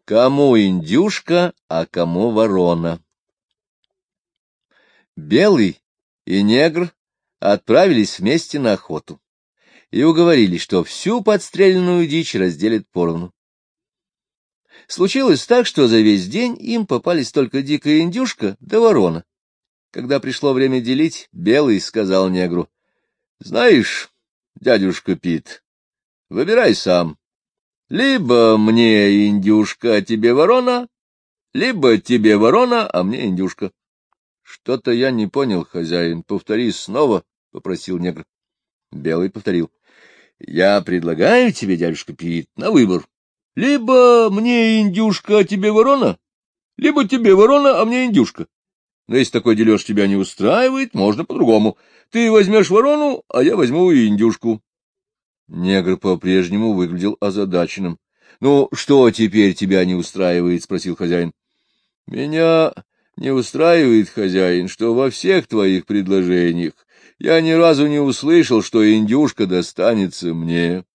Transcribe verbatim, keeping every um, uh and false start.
Кому индюшка, а кому ворона? Белый и негр отправились вместе на охоту и уговорились, что всю подстреленную дичь разделят поровну. Случилось так, что за весь день им попались только дикая индюшка да ворона. Когда пришло время делить, Белый сказал негру: — Знаешь, дядюшка Пит, выбирай сам. Либо мне индюшка, а тебе ворона, либо тебе ворона, а мне индюшка. — Что-то я не понял, хозяин. Повтори снова, — попросил негр. Белый повторил: — Я предлагаю тебе, дядюшка Пит, на выбор. Либо мне индюшка, а тебе ворона, либо тебе ворона, а мне индюшка. Но если такой дележ тебя не устраивает, можно по-другому. Ты возьмешь ворону, а я возьму индюшку. Негр по-прежнему выглядел озадаченным. — Ну, что теперь тебя не устраивает? — спросил хозяин. — Меня не устраивает, хозяин, что во всех твоих предложениях я ни разу не услышал, что индюшка достанется мне.